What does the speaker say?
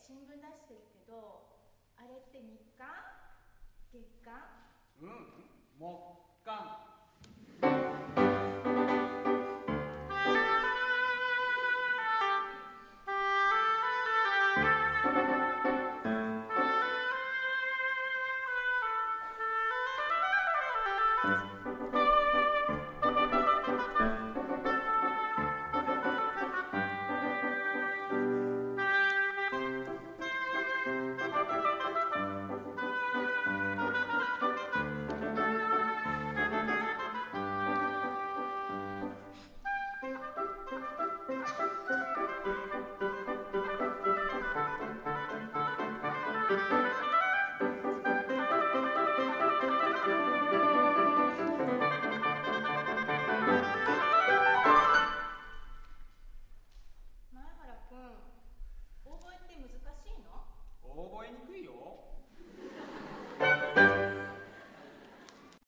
新聞出してるけど、あれって日刊？月刊？ 木刊。覚えにくいよ。